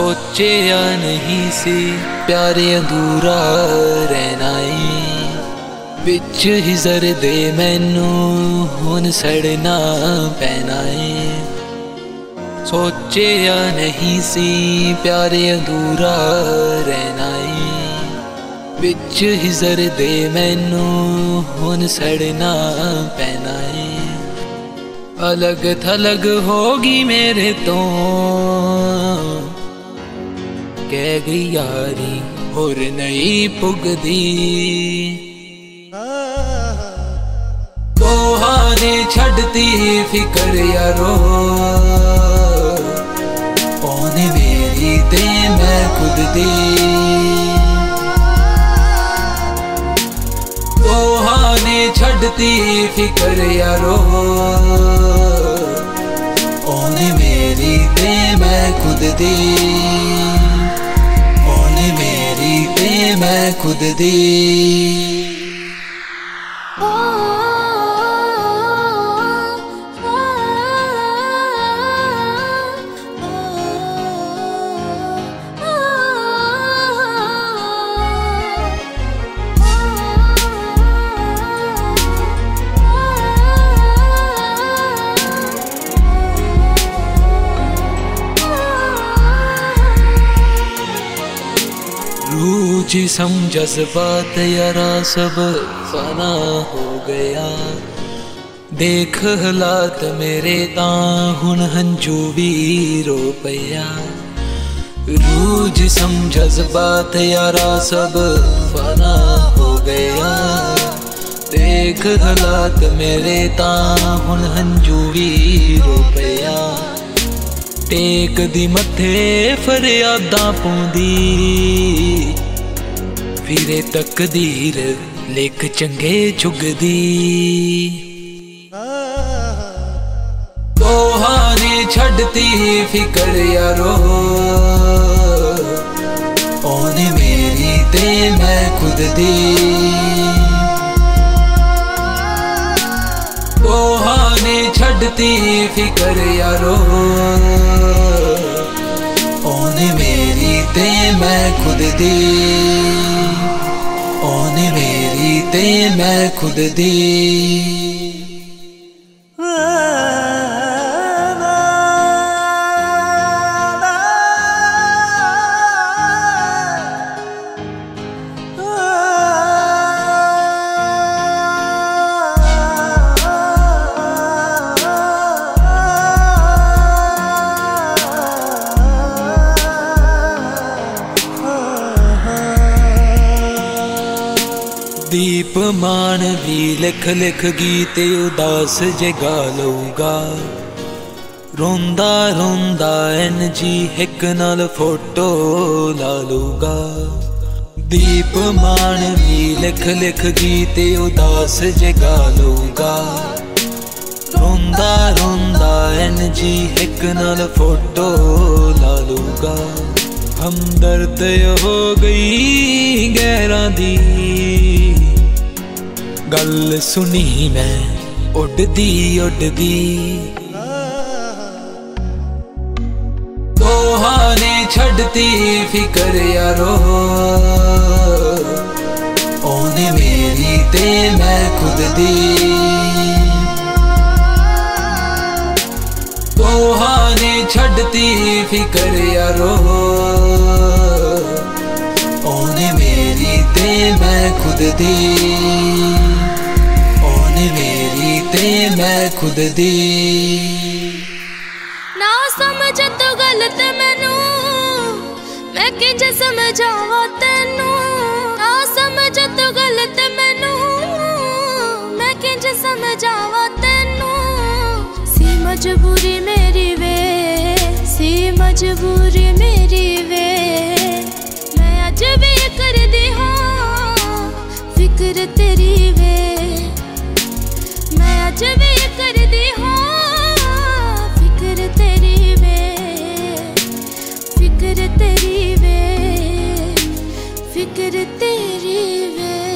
सोचिया नहीं सी प्यार अधूरा रहना ई, बिच ही जरदे मैनू हुण सड़ना पैना ई। सोचिया नहीं सी प्यार अधूरा रहना ई, बिच ही जरदे मैनू हुण सड़ना पैना ई। अलग थलग होगी मेरे तो कह गई यारी होर नहीं पुगदी। तोहाने छड़ती फिकर यारो, पौने मेरी ते मैं खुद दी। तोहाने छड़ती फिकर यारो, पौने मेरी ते मैं खुद दी। पौने मेरी ते मैं खुद दी। जिस्म जज्बात यारा सब फना हो गया, देख हालात मेरे तां हुण हंजू भी रो पिया। रूह जिस्म जज्बात यारा सब फना हो गया, देख हालात मेरे तां हुण हंजू भी रो पिया। टेक दी मथे फरियादां पौंदी, फिरे तकदीर लिख चंगे चुगदी। तोहाने छड़ती फिकर यारो, पौने मेरी ते मैं खुद दी। तोहाने छड़ती फिकर यारो, पौने मेरी ते मैं खुद दी। पौने मेरी ते मैं खुद दी। दीप मान भी लिख लिख गीत उदास जगा लूगा। रोंदा रोंदा NG हिक नाल फोटो ला लूगा। दीप मान भी लिख लिख गीत उदास जगा लूगा। रोंदा रोंदा NG हिक नाल फोटो ला लूगा। हमदर्द हो गई गैरां दी, गल सुनी मैं उड़दी उड़दी। तोहाने छड़ती फिकर यारो, पौने मेरी ते मैं खुद दी। तोहाने छड़ती फिकर यारो, पौने मेरी ते मैं खुद दी। पौने मेरी ते मैं खुद दी। ना समझ तो गलत मैनू, मैं किंज समझावा तेनू। ना समझ तो गलत मैनू, मैं किंज समझावा तेनू। सी मजबूरी मेरी वे, सी मजबूरी मेरी वे। मैं अज भी करदी हां फिक्र तेरी वे। मैं अज भी करदी हां फिक्र तेरी वे। फिक्र तेरी वे, फिक्र तेरी वे।